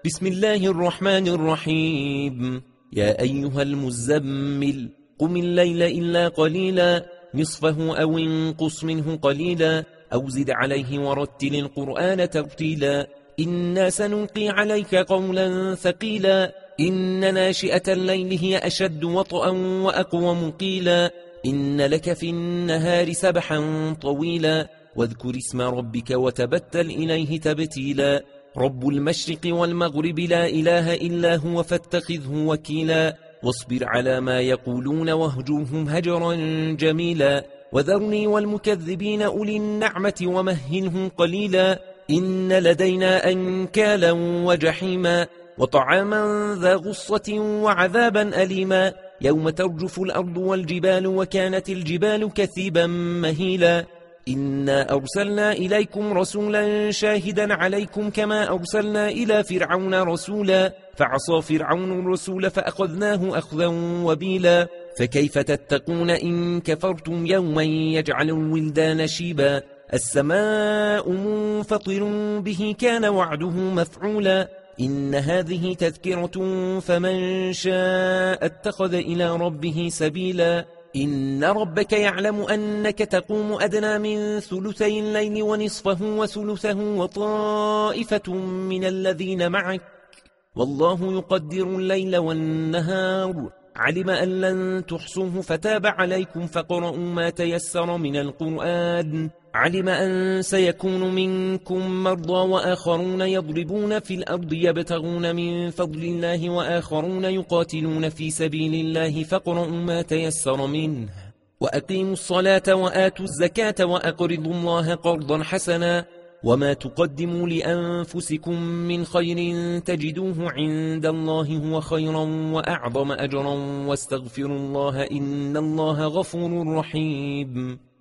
بسم الله الرحمن الرحيم. يا أيها المزمل قم الليل إلا قليلا نصفه أو انقص منه قليلا أو زد عليه ورتل القرآن ترتيلا إنا سنلقي عليك قولا ثقيلا إن ناشئة الليل هي أشد وطئا وأقوم قيلا إن لك في النهار سبحا طويلا واذكر اسم ربك وتبتل إليه تبتيلا رب المشرق والمغرب لا إله إلا هو فاتخذه وكيلا واصبر على ما يقولون واهجرهم هجرا جميلا وذرني والمكذبين أولي النعمة ومهلهم قليلا إن لدينا أنكالا وجحيما وطعاما ذا غصة وعذابا أليما يوم ترجف الأرض والجبال وكانت الجبال كثيبا مهيلا إنا أرسلنا إليكم رسولا شاهدا عليكم كما أرسلنا إلى فرعون رسولا فعصى فرعون الرسول فأخذناه أخذا وبيلا فكيف تتقون إن كفرتم يوما يجعل الولدان شيبا السماء منفطر به كان وعده مفعولا إن هذه تذكرة فمن شاء اتخذ إلى ربه سبيلا إن ربك يعلم أنك تقوم أدنى من ثلثي الليل ونصفه وثلثه وطائفة من الذين معك والله يقدر الليل والنهار علم أن لن تحصوه فتاب عليكم فقرؤوا ما تيسر من القرآن علم أن سيكون منكم مرضى وآخرون يضربون في الأرض يبتغون من فضل الله وآخرون يقاتلون في سبيل الله فقرؤوا ما تيسر منه وأقيموا الصلاة وآتوا الزكاة وأقرضوا الله قرضا حسنا وما تقدموا لأنفسكم من خير تجدوه عند الله هو خيرا وأعظم أجرا واستغفروا الله إن الله غفور رحيم.